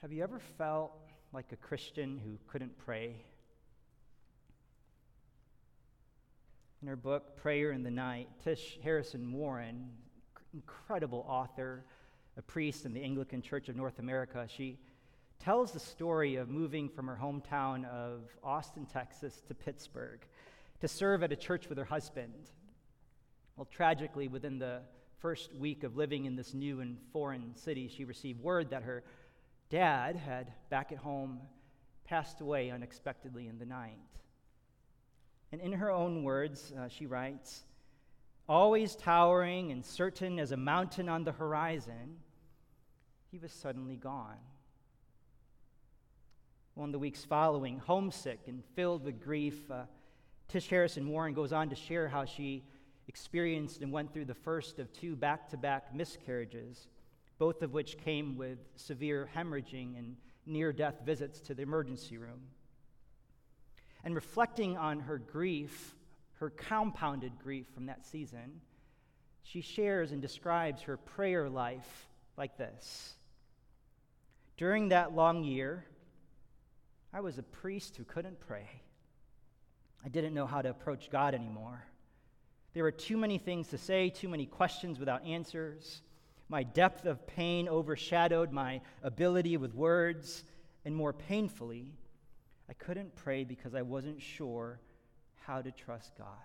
Have you ever felt like a Christian who couldn't pray? In her book, Prayer in the Night, Tish Harrison Warren, incredible author, a priest in the Anglican Church of North America, she tells the story of moving from her hometown of Austin, Texas to Pittsburgh to serve at a church with her husband. Well, tragically, within the first week of living in this new and foreign city, she received word that her dad had, back at home, passed away unexpectedly in the night. And in her own words, she writes, "Always towering and certain as a mountain on the horizon, he was suddenly gone." Well, in the weeks following, homesick and filled with grief, Tish Harrison Warren goes on to share how she experienced and went through the first of two back-to-back miscarriages, both of which came with severe hemorrhaging and near-death visits to the emergency room. And reflecting on her grief, her compounded grief from that season, she shares and describes her prayer life like this. "During that long year, I was a priest who couldn't pray. I didn't know how to approach God anymore. There were too many things to say, too many questions without answers. My depth of pain overshadowed my ability with words, and more painfully, I couldn't pray because I wasn't sure how to trust God."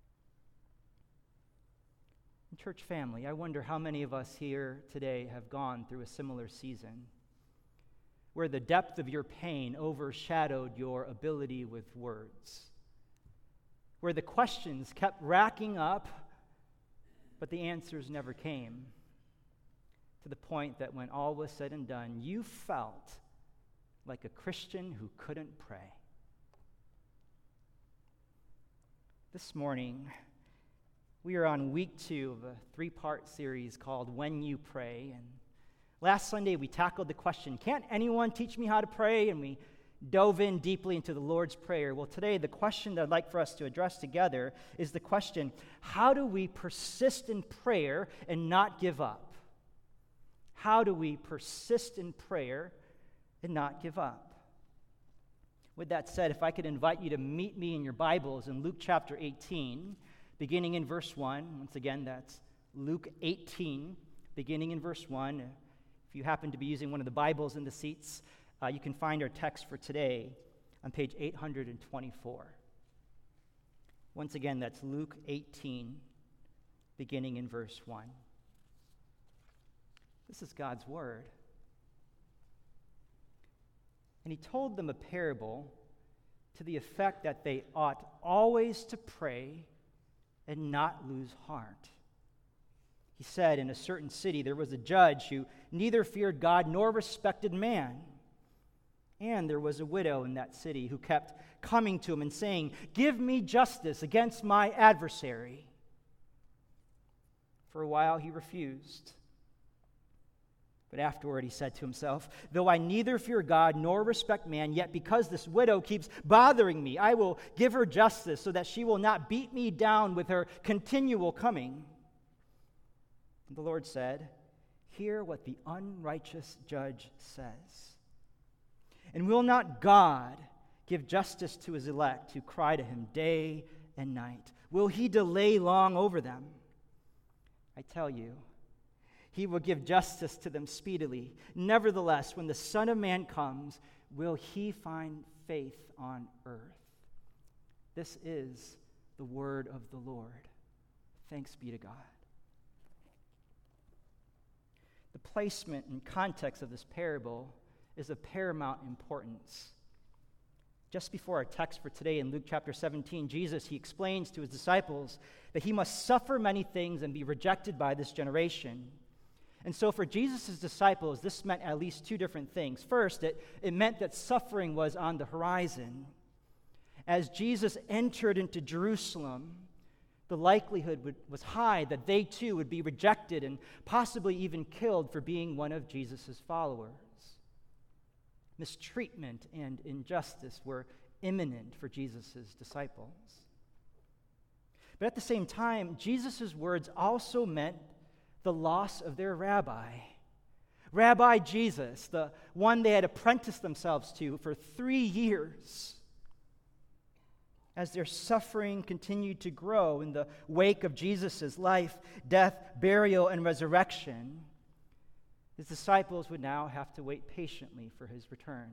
And church family, I wonder how many of us here today have gone through a similar season where the depth of your pain overshadowed your ability with words, where the questions kept racking up, but the answers never came, to the point that when all was said and done, you felt like a Christian who couldn't pray. This morning, we are on week 2 of a 3-part series called When You Pray. And last Sunday, we tackled the question, can't anyone teach me how to pray? And we dove in deeply into the Lord's Prayer. Well, today, the question that I'd like for us to address together is the question, how do we persist in prayer and not give up? How do we persist in prayer and not give up? With that said, if I could invite you to meet me in your Bibles in Luke chapter 18, beginning in verse 1. Once again, that's Luke 18, beginning in verse 1. If you happen to be using one of the Bibles in the seats, you can find our text for today on page 824. Once again, that's Luke 18, beginning in verse 1. This is God's word. "And he told them a parable to the effect that they ought always to pray and not lose heart. He said, in a certain city there was a judge who neither feared God nor respected man. And there was a widow in that city who kept coming to him and saying, 'Give me justice against my adversary.' For a while he refused. But afterward he said to himself, 'Though I neither fear God nor respect man, yet because this widow keeps bothering me, I will give her justice so that she will not beat me down with her continual coming.' And the Lord said, 'Hear what the unrighteous judge says. And will not God give justice to his elect who cry to him day and night? Will he delay long over them? I tell you, he will give justice to them speedily. Nevertheless, when the Son of Man comes, will he find faith on earth?' This is the word of the Lord. Thanks be to God." The placement and context of this parable is of paramount importance. Just before our text for today in Luke chapter 17, Jesus, he explains to his disciples that he must suffer many things and be rejected by this generation. And so for Jesus' disciples, this meant at least 2 different things. First, it meant that suffering was on the horizon. As Jesus entered into Jerusalem, the likelihood was high that they too would be rejected and possibly even killed for being one of Jesus' followers. Mistreatment and injustice were imminent for Jesus' disciples. But at the same time, Jesus' words also meant the loss of their rabbi. Rabbi Jesus, the one they had apprenticed themselves to for 3 years. As their suffering continued to grow in the wake of Jesus' life, death, burial, and resurrection, his disciples would now have to wait patiently for his return.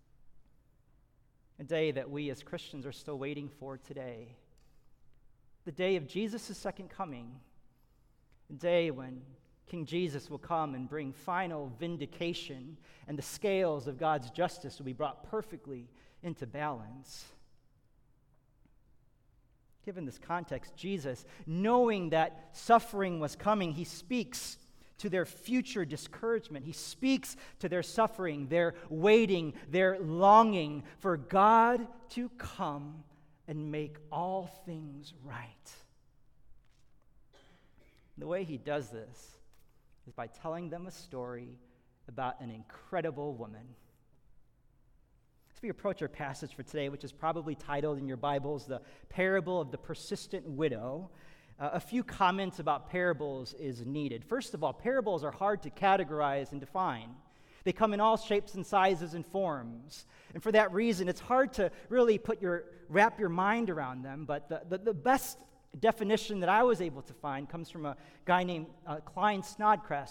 A day that we as Christians are still waiting for today. The day of Jesus' second coming. A day when King Jesus will come and bring final vindication, and the scales of God's justice will be brought perfectly into balance. Given this context, Jesus, knowing that suffering was coming, he speaks to their future discouragement. He speaks to their suffering, their waiting, their longing for God to come and make all things right. The way he does this is by telling them a story about an incredible woman. As we approach our passage for today, which is probably titled in your Bibles, The Parable of the Persistent Widow, a few comments about parables is needed. First of all, parables are hard to categorize and define. They come in all shapes and sizes and forms. And for that reason, it's hard to really wrap your mind around them. But the best definition that I was able to find comes from a guy named Klyne Snodgrass,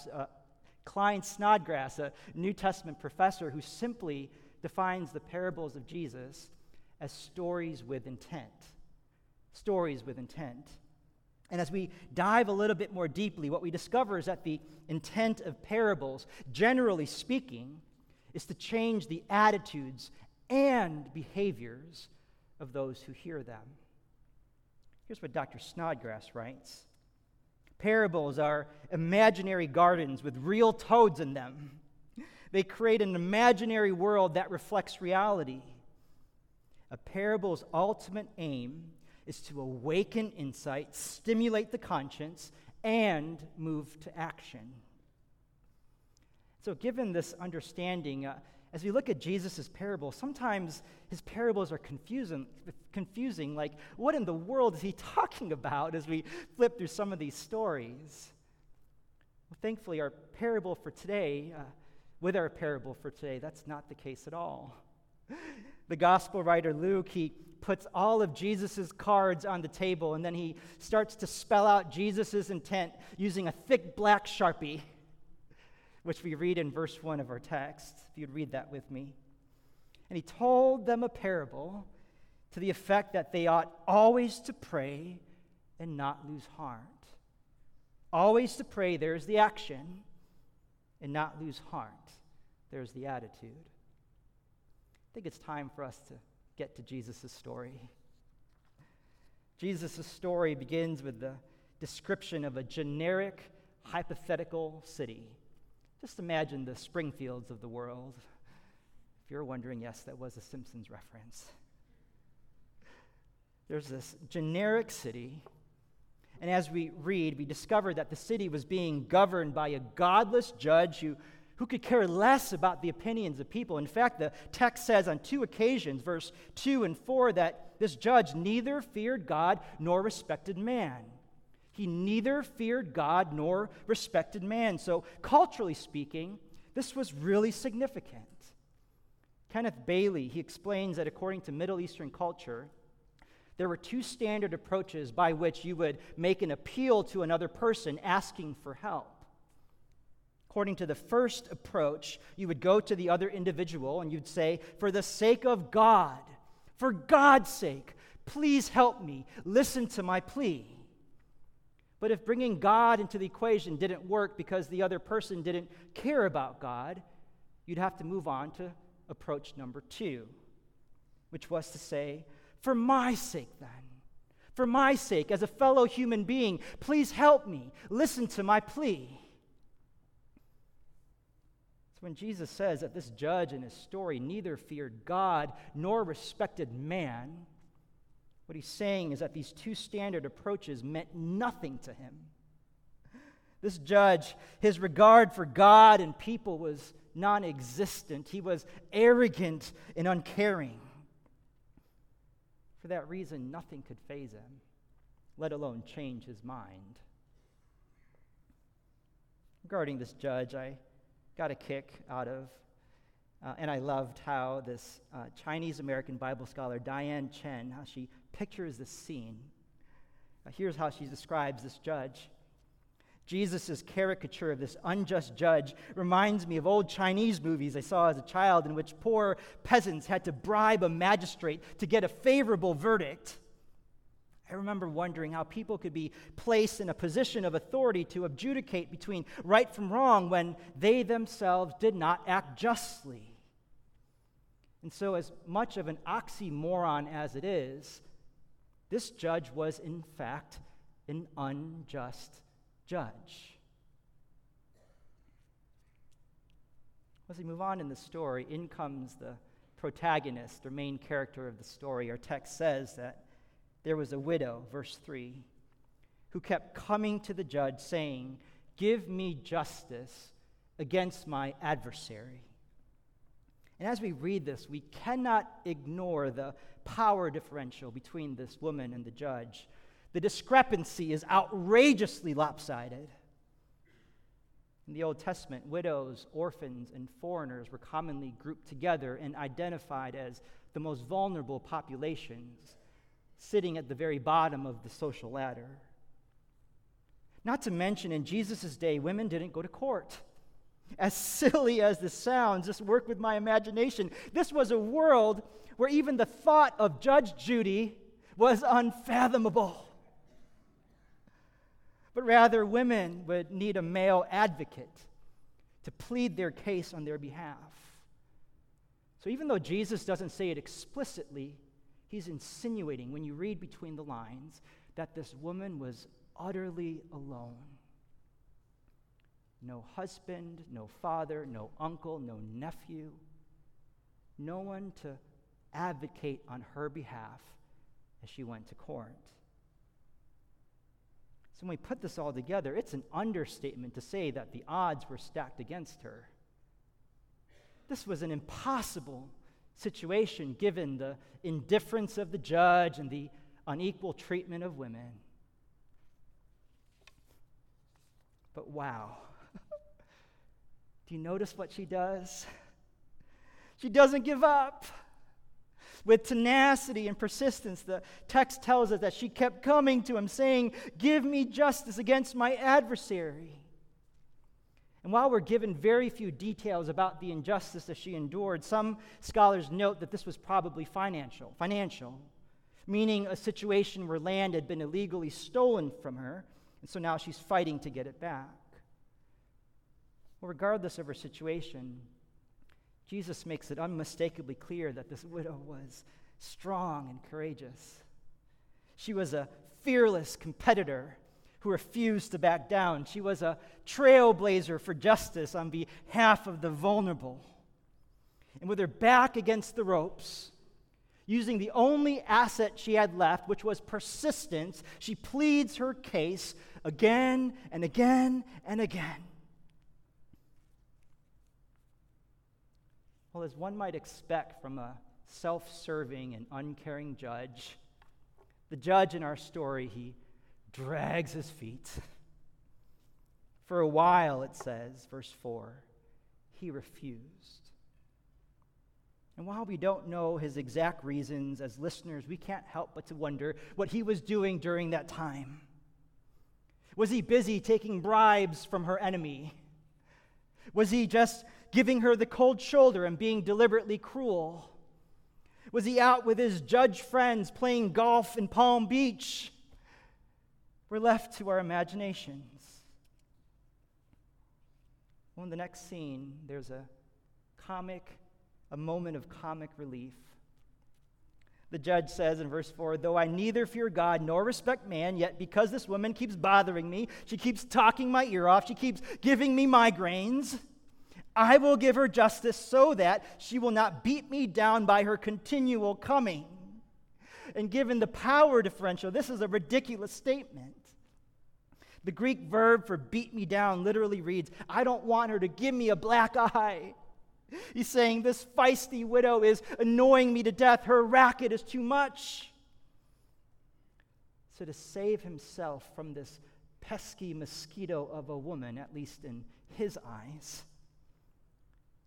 a New Testament professor who simply defines the parables of Jesus as stories with intent. Stories with intent. And as we dive a little bit more deeply, what we discover is that the intent of parables, generally speaking, is to change the attitudes and behaviors of those who hear them. Here's what Dr. Snodgrass writes. Parables are imaginary gardens with real toads in them. They create an imaginary world that reflects reality. A parable's ultimate aim is to awaken insight, stimulate the conscience, and move to action. So given this understanding, as we look at Jesus' parable, sometimes his parables are confusing, like what in the world is he talking about as we flip through some of these stories? Well, thankfully, with our parable for today, that's not the case at all. The gospel writer Luke, he puts all of Jesus' cards on the table, and then he starts to spell out Jesus' intent using a thick black Sharpie, which we read in verse 1 of our text, if you'd read that with me. And he told them a parable to the effect that they ought always to pray and not lose heart. Always to pray, there's the action, and not lose heart, there's the attitude. I think it's time for us to get to Jesus' story. Jesus' story begins with the description of a generic, hypothetical city. Just imagine the Springfields of the world. If you're wondering, yes, that was a Simpsons reference. There's this generic city, and as we read, we discover that the city was being governed by a godless judge who could care less about the opinions of people. In fact, the text says on 2 occasions, verse 2 and 4, that this judge neither feared God nor respected man. He neither feared God nor respected man. So, culturally speaking, this was really significant. Kenneth Bailey, he explains that according to Middle Eastern culture, there were 2 standard approaches by which you would make an appeal to another person asking for help. According to the first approach, you would go to the other individual and you'd say, for the sake of God, for God's sake, please help me, listen to my plea. But if bringing God into the equation didn't work because the other person didn't care about God, you'd have to move on to approach number 2, which was to say, for my sake then, for my sake, as a fellow human being, please help me, listen to my plea. So when Jesus says that this judge in his story neither feared God nor respected man, what he's saying is that these 2 standard approaches meant nothing to him. This judge, his regard for God and people was non-existent. He was arrogant and uncaring. For that reason, nothing could faze him, let alone change his mind. Regarding this judge, I got a kick out of, and I loved how this Chinese-American Bible scholar, Diane Chen, how she pictures this scene. Here's how she describes this judge. Jesus' caricature of this unjust judge reminds me of old Chinese movies I saw as a child in which poor peasants had to bribe a magistrate to get a favorable verdict. I remember wondering how people could be placed in a position of authority to adjudicate between right from wrong when they themselves did not act justly. And so, as much of an oxymoron as it is, this judge was, in fact, an unjust judge. As we move on in the story, in comes the protagonist, or main character of the story. Our text says that there was a widow, verse 3, who kept coming to the judge saying, "Give me justice against my adversary." And as we read this, we cannot ignore the power differential between this woman and the judge. The discrepancy is outrageously lopsided. In the Old Testament, widows, orphans, and foreigners were commonly grouped together and identified as the most vulnerable populations, sitting at the very bottom of the social ladder. Not to mention, in Jesus' day, women didn't go to court. As silly as this sounds, just work with my imagination. This was a world where even the thought of Judge Judy was unfathomable. But rather, women would need a male advocate to plead their case on their behalf. So even though Jesus doesn't say it explicitly, he's insinuating, when you read between the lines, that this woman was utterly alone. No husband, no father, no uncle, no nephew. No one to advocate on her behalf as she went to court. So when we put this all together, it's an understatement to say that the odds were stacked against her. This was an impossible situation given the indifference of the judge and the unequal treatment of women. But wow. Do you notice what she does? She doesn't give up. With tenacity and persistence, the text tells us that she kept coming to him saying, "Give me justice against my adversary." And while we're given very few details about the injustice that she endured, some scholars note that this was probably financial, meaning a situation where land had been illegally stolen from her, and so now she's fighting to get it back. Well, regardless of her situation, Jesus makes it unmistakably clear that this widow was strong and courageous. She was a fearless competitor who refused to back down. She was a trailblazer for justice on behalf of the vulnerable. And with her back against the ropes, using the only asset she had left, which was persistence, she pleads her case again and again and again. Well, as one might expect from a self-serving and uncaring judge, the judge in our story, he drags his feet. For a while, it says, verse 4, he refused. And while we don't know his exact reasons, as listeners, we can't help but to wonder what he was doing during that time. Was he busy taking bribes from her enemy? Was he just giving her the cold shoulder and being deliberately cruel? Was he out with his judge friends playing golf in Palm Beach? We're left to our imaginations. Well, in the next scene, there's a moment of comic relief. The judge says in verse 4, "Though I neither fear God nor respect man, yet because this woman keeps bothering me, she keeps talking my ear off, she keeps giving me migraines, I will give her justice so that she will not beat me down by her continual coming." And given the power differential, this is a ridiculous statement. The Greek verb for beat me down literally reads, "I don't want her to give me a black eye." He's saying this feisty widow is annoying me to death. Her racket is too much. So to save himself from this pesky mosquito of a woman, at least in his eyes,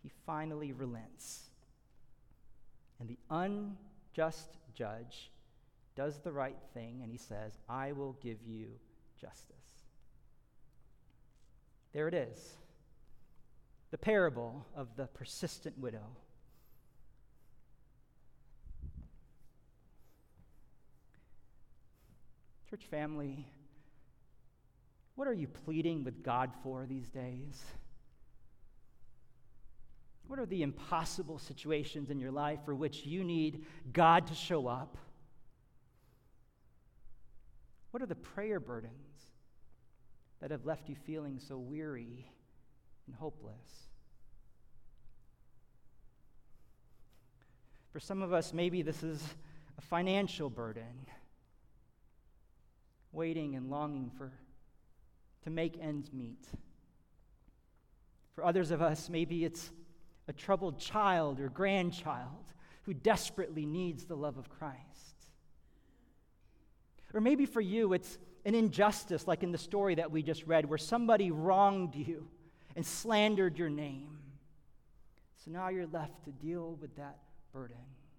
he finally relents. And the unjust judge does the right thing, and he says, I will give you justice. There it is, the parable of the persistent widow. Church family, what are you pleading with God for these days? What are the impossible situations in your life for which you need God to show up? What are the prayer burdens that have left you feeling so weary and hopeless? For some of us, maybe this is a financial burden, waiting and longing to make ends meet. For others of us, maybe it's a troubled child or grandchild who desperately needs the love of Christ. Or maybe for you, it's an injustice, like in the story that we just read, where somebody wronged you and slandered your name. So now you're left to deal with that burden.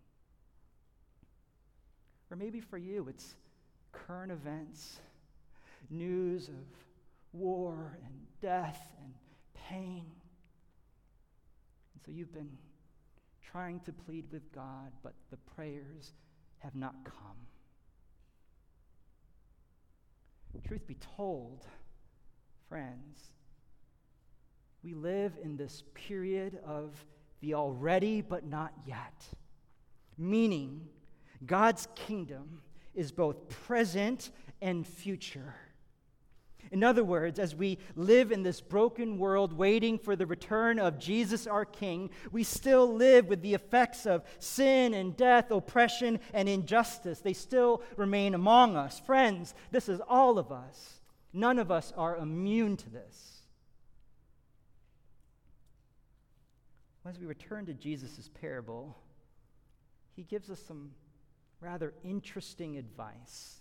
Or maybe for you, it's current events, news of war and death and pain. And so you've been trying to plead with God, but the prayers have not come. Truth be told, friends, we live in this period of the already but not yet, meaning God's kingdom is both present and future. In other words, as we live in this broken world waiting for the return of Jesus our King, we still live with the effects of sin and death, oppression and injustice. They still remain among us. Friends, this is all of us. None of us are immune to this. As we return to Jesus' parable, he gives us some rather interesting advice.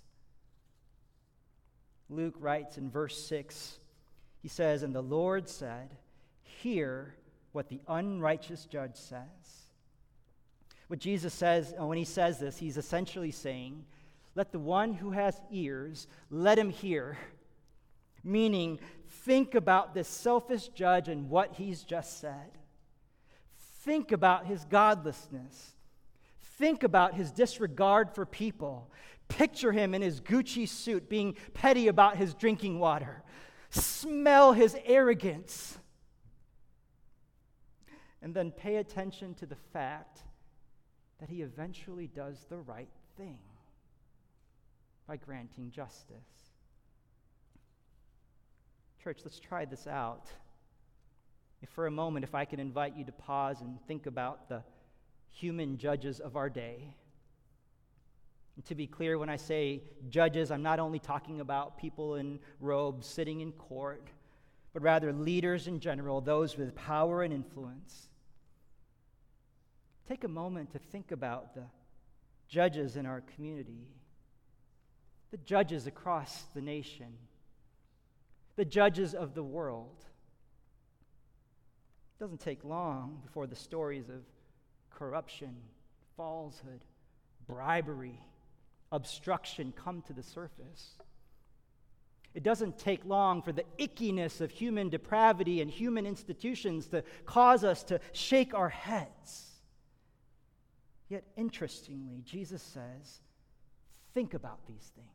Luke writes in verse 6, he says, "And the Lord said, hear what the unrighteous judge says." What Jesus says, when he says this, he's essentially saying, let the one who has ears, let him hear. Meaning, think about this selfish judge and what he's just said. Think about his godlessness. Think about his disregard for people. Picture him in his Gucci suit being petty about his drinking water. Smell his arrogance. And then pay attention to the fact that he eventually does the right thing by granting justice. Church, let's try this out. For a moment, if I can invite you to pause and think about the human judges of our day. And to be clear, when I say judges, I'm not only talking about people in robes sitting in court, but rather leaders in general, those with power and influence. Take a moment to think about the judges in our community, the judges across the nation, the judges of the world. It doesn't take long before the stories of corruption, falsehood, bribery, obstruction come to the surface. It doesn't take long for the ickiness of human depravity and human institutions to cause us to shake our heads. Yet, interestingly, Jesus says, think about these things.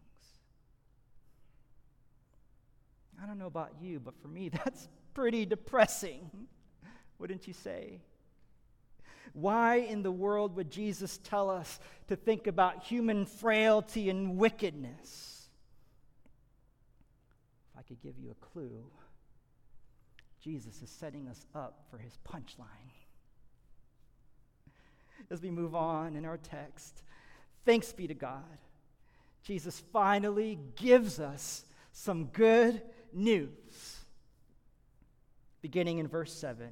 I don't know about you, but for me, that's pretty depressing, wouldn't you say? Why in the world would Jesus tell us to think about human frailty and wickedness? If I could give you a clue, Jesus is setting us up for his punchline. As we move on in our text, thanks be to God, Jesus finally gives us some good news. Beginning in verse 7.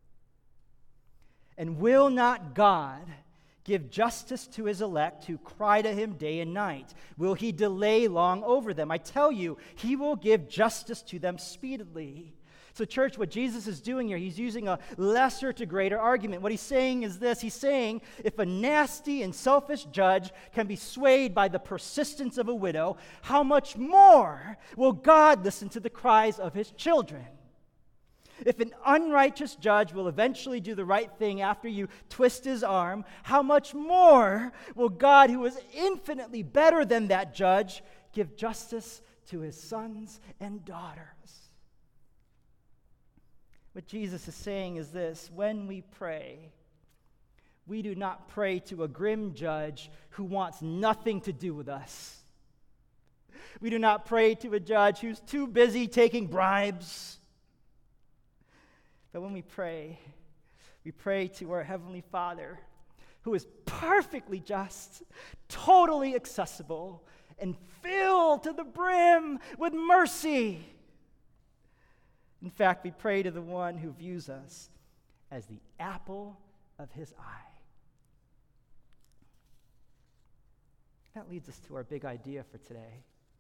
And will not God give justice to his elect who cry to him day and night? Will he delay long over them? I tell you, he will give justice to them speedily. So, church, what Jesus is doing here, he's using a lesser to greater argument. What he's saying is this. He's saying if a nasty and selfish judge can be swayed by the persistence of a widow, how much more will God listen to the cries of his children? If an unrighteous judge will eventually do the right thing after you twist his arm, how much more will God, who is infinitely better than that judge, give justice to his sons and daughters? What Jesus is saying is this: when we pray, we do not pray to a grim judge who wants nothing to do with us. We do not pray to a judge who's too busy taking bribes. But when we pray to our Heavenly Father, who is perfectly just, totally accessible, and filled to the brim with mercy. In fact, we pray to the one who views us as the apple of his eye. That leads us to our big idea for today.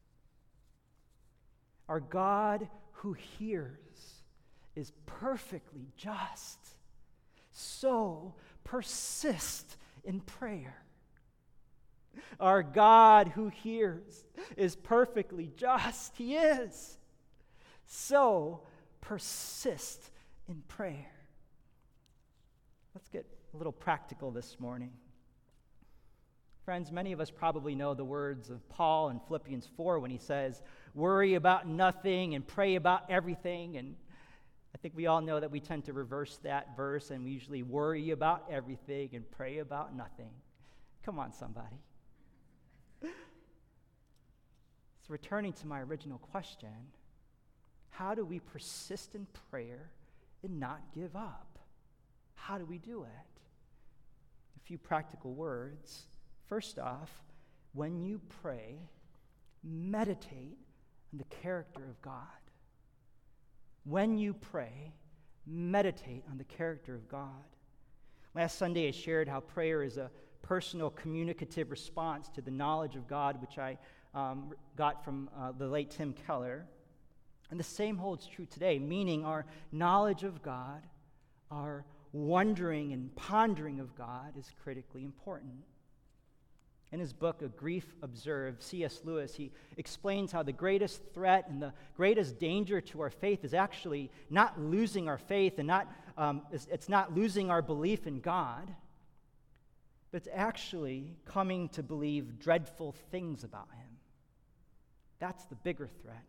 Our God who hears is perfectly just. So persist in prayer. Our God who hears is perfectly just. He is. So persist in prayer. Let's get a little practical this morning. Friends, many of us probably know the words of Paul in Philippians 4 when he says, worry about nothing and pray about everything. And I think we all know that we tend to reverse that verse, and we usually worry about everything and pray about nothing. Come on, somebody. So returning to my original question, how do we persist in prayer and not give up? How do we do it? A few practical words. First off, when you pray, meditate on the character of God. When you pray, meditate on the character of God. Last Sunday I shared how prayer is a personal communicative response to the knowledge of God, which I got from the late Tim Keller. And the same holds true today, meaning our knowledge of God, our wondering and pondering of God is critically important. In his book, A Grief Observed, C.S. Lewis, he explains how the greatest threat and the greatest danger to our faith is actually not losing our faith and it's not losing our belief in God, but it's actually coming to believe dreadful things about him. That's the bigger threat.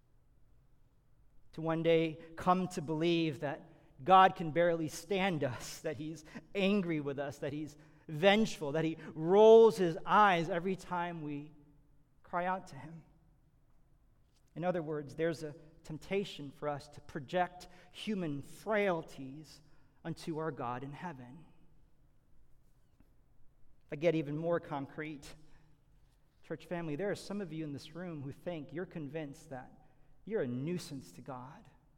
To one day come to believe that God can barely stand us, that he's angry with us, that he's vengeful, that he rolls his eyes every time we cry out to him. In other words, there's a temptation for us to project human frailties unto our God in heaven. If I get even more concrete, church family, there are some of you in this room who think you're convinced that you're a nuisance to God.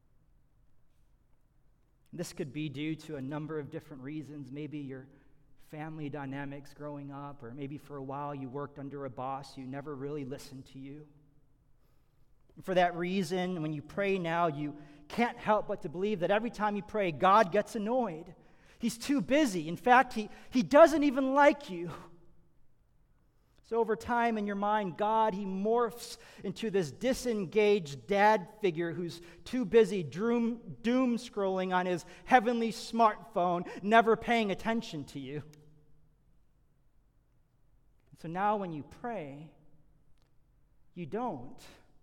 This could be due to a number of different reasons. Maybe your family dynamics growing up, or maybe for a while you worked under a boss who never really listened to you. And for that reason, when you pray now, you can't help but to believe that every time you pray, God gets annoyed. He's too busy. In fact, he doesn't even like you. So over time in your mind, God, he morphs into this disengaged dad figure who's too busy doom scrolling on his heavenly smartphone, never paying attention to you. So now when you pray, you don't.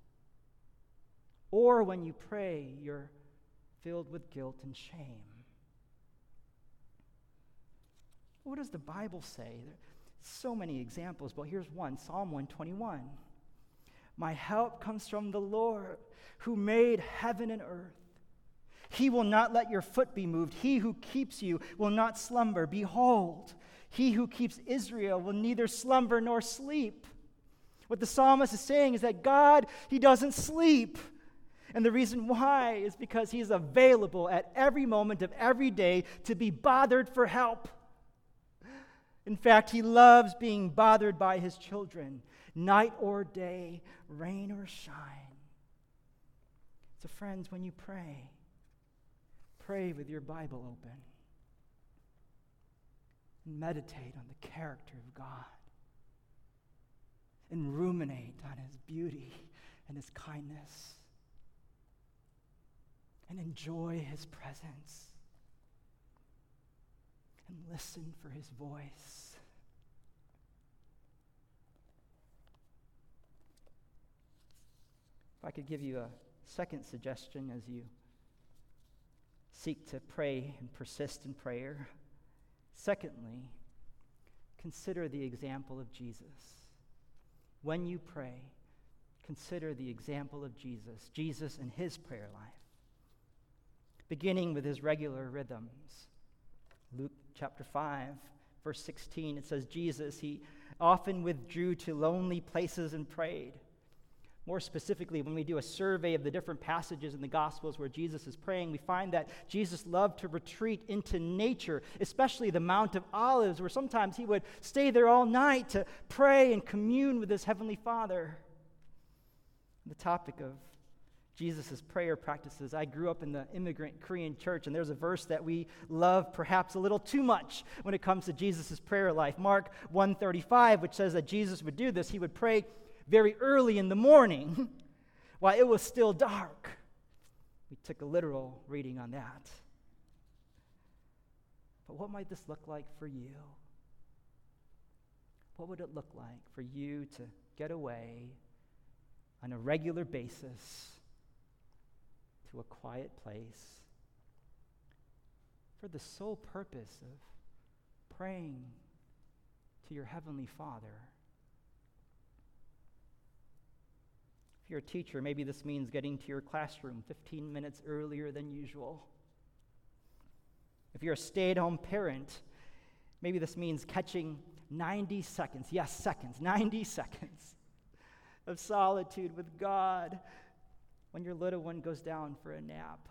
Or when you pray, you're filled with guilt and shame. What does the Bible say? So many examples, but here's one, Psalm 121. My help comes from the Lord, who made heaven and earth. He will not let your foot be moved. He who keeps you will not slumber. Behold, he who keeps Israel will neither slumber nor sleep. What the psalmist is saying is that God, he doesn't sleep. And the reason why is because he's available at every moment of every day to be bothered for help. In fact, he loves being bothered by his children, night or day, rain or shine. So friends, when you pray, Pray with your Bible open. And meditate on the character of God. And ruminate on His beauty and His kindness. And enjoy His presence. And listen for His voice. If I could give you a second suggestion as you seek to pray and persist in prayer. Secondly, consider the example of Jesus. When you pray, consider the example of Jesus in His prayer life, beginning with His regular rhythms. Luke chapter 5, verse 16, it says, Jesus, He often withdrew to lonely places and prayed. More specifically, when we do a survey of the different passages in the Gospels where Jesus is praying, we find that Jesus loved to retreat into nature, especially the Mount of Olives, where sometimes He would stay there all night to pray and commune with His Heavenly Father. The topic of Jesus' prayer practices. I grew up in the immigrant Korean church, and there's a verse that we love perhaps a little too much when it comes to Jesus' prayer life. Mark 1:35, which says that Jesus would do this. He would pray very early in the morning while it was still dark. We took a literal reading on that. But what might this look like for you? What would it look like for you to get away on a regular basis to a quiet place for the sole purpose of praying to your Heavenly Father? If you're a teacher, maybe this means getting to your classroom 15 minutes earlier than usual. If you're a stay-at-home parent, maybe this means catching 90 seconds, 90 seconds of solitude with God when your little one goes down for a nap.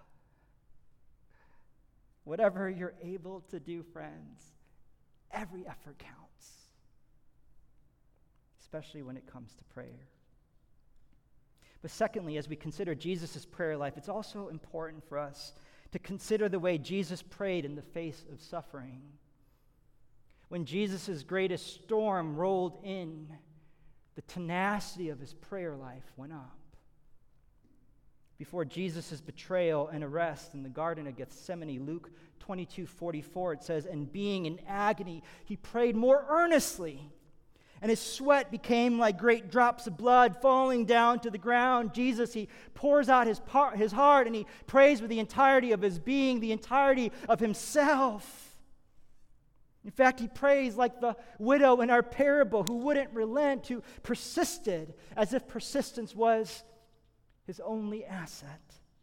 Whatever you're able to do, friends, every effort counts, especially when it comes to prayer. But secondly, as we consider Jesus' prayer life, it's also important for us to consider the way Jesus prayed in the face of suffering. When Jesus' greatest storm rolled in, the tenacity of His prayer life went up. Before Jesus' betrayal and arrest in the Garden of Gethsemane, Luke 22:44, it says, and being in agony, He prayed more earnestly, and His sweat became like great drops of blood falling down to the ground. Jesus, He pours out His heart, and He prays with the entirety of His being, the entirety of Himself. In fact, He prays like the widow in our parable who wouldn't relent, who persisted as if persistence was His only asset.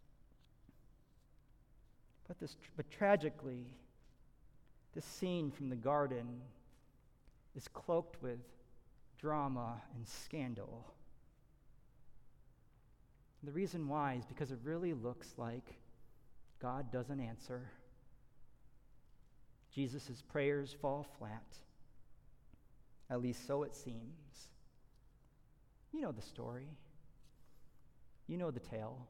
But tragically, this scene from the garden is cloaked with drama and scandal. The reason why is because it really looks like God doesn't answer. Jesus' prayers fall flat. At least so it seems. You know the story. You know the tale.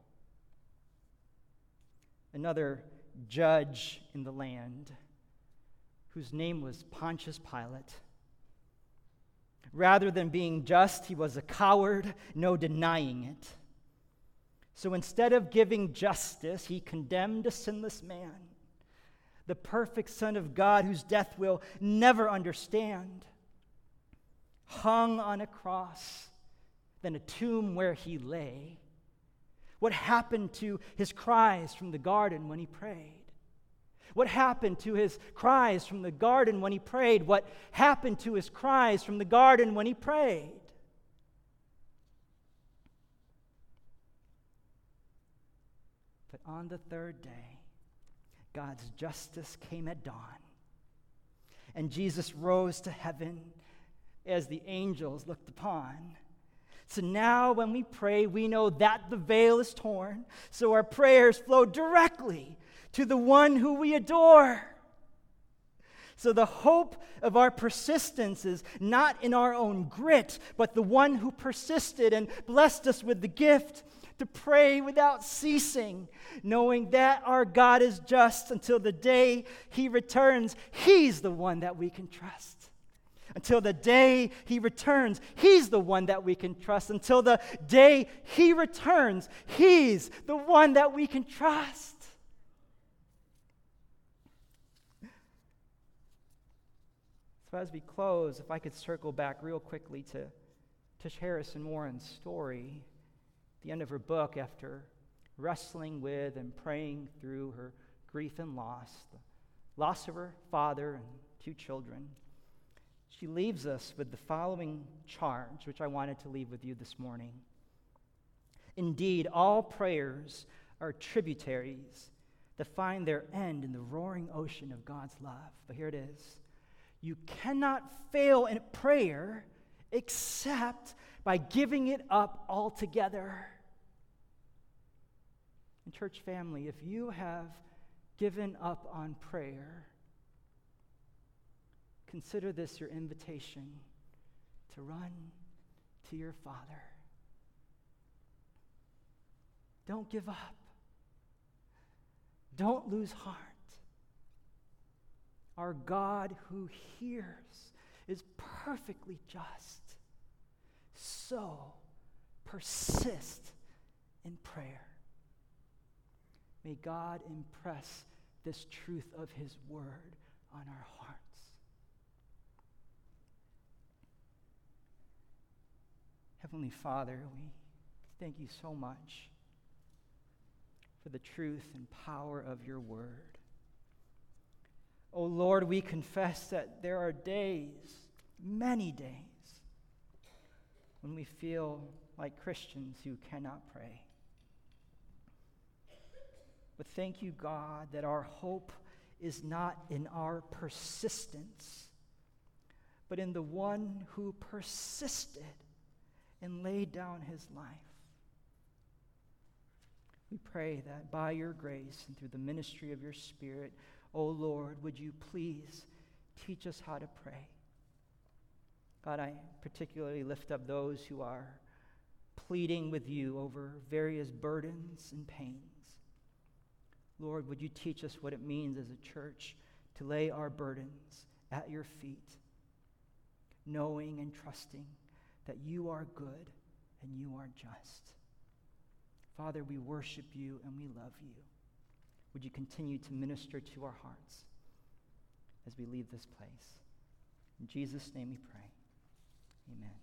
Another judge in the land, whose name was Pontius Pilate, rather than being just, he was a coward, no denying it. So instead of giving justice, he condemned a sinless man, the perfect Son of God, whose death we'll never understand, hung on a cross, then a tomb where he lay. What happened to his cries from the garden when he prayed? What happened to his cries from the garden when he prayed? What happened to his cries from the garden when he prayed? But on the third day, God's justice came at dawn, and Jesus rose to heaven as the angels looked upon. So now when we pray, we know that the veil is torn, so our prayers flow directly to the one who we adore. So the hope of our persistence is not in our own grit, but the one who persisted and blessed us with the gift to pray without ceasing, knowing that our God is just until the day He returns. He's the one that we can trust. Until the day He returns, He's the one that we can trust. Until the day He returns, He's the one that we can trust. So as we close, if I could circle back real quickly to Tish Harrison Warren's story, the end of her book, after wrestling with and praying through her grief and loss, the loss of her father and 2 children, she leaves us with the following charge, which I wanted to leave with you this morning. Indeed, all prayers are tributaries that find their end in the roaring ocean of God's love. But here it is. You cannot fail in prayer except by giving it up altogether. And church family, if you have given up on prayer, consider this your invitation to run to your Father. Don't give up. Don't lose heart. Our God who hears is perfectly just. So persist in prayer. May God impress this truth of His word on our hearts. Heavenly Father, we thank you so much for the truth and power of your word. Oh Lord, we confess that there are days, many days, when we feel like Christians who cannot pray. But thank you, God, that our hope is not in our persistence, but in the one who persisted and laid down his life. We pray that by your grace and through the ministry of your Spirit, O Lord, would you please teach us how to pray. God, I particularly lift up those who are pleading with you over various burdens and pains. Lord, would you teach us what it means as a church to lay our burdens at your feet, knowing and trusting that you are good and you are just. Father, we worship you and we love you. Would you continue to minister to our hearts as we leave this place? In Jesus' name we pray. Amen.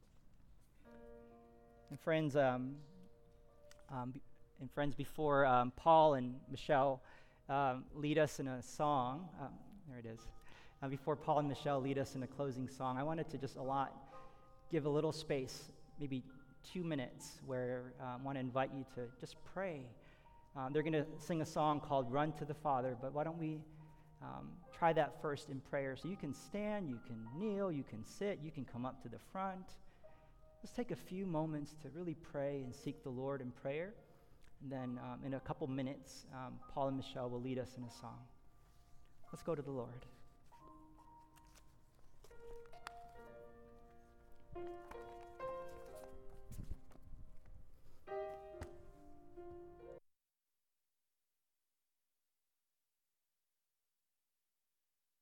And friends, before Paul and Michelle lead us in a song, there it is. Before Paul and Michelle lead us in a closing song, I wanted to just give a little space, maybe 2 minutes, where I want to invite you to just pray. They're going to sing a song called Run to the Father, but why don't we try that first in prayer? So you can stand, you can kneel, you can sit, you can come up to the front. Let's take a few moments to really pray and seek the Lord in prayer. And then in a couple minutes, Paul and Michelle will lead us in a song. Let's go to the Lord.